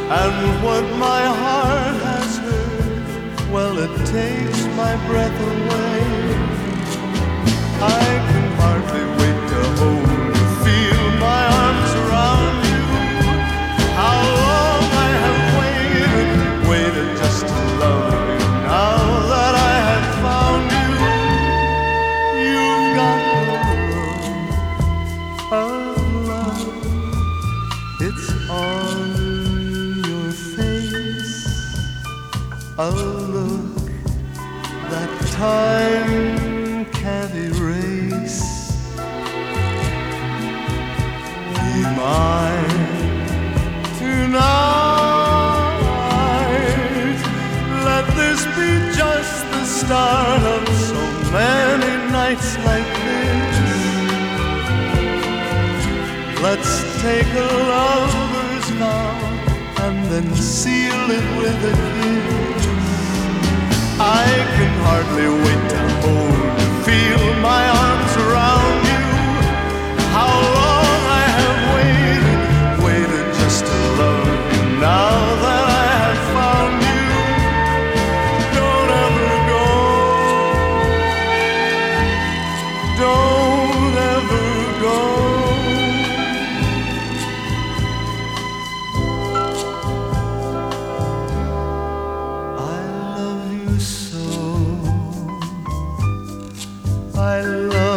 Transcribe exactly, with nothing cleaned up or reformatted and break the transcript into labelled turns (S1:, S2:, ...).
S1: And what my heart has heard, well, it takes my breath away. I can hardly wait to hold you, feel my arms around you. How long I have waited, waited just to love you. Now that I have found you, you've got the love of love. It's on your face, a look that time can't erase. Be mine tonight. Let this be just the start of so many nights like this. Let's take a lover's vow and then seal it with a kiss. I can hardly wait to hold you, feel my arms around you. How long I have waited, waited just to love you. Now that I have found you, don't ever go, don't ever go. I love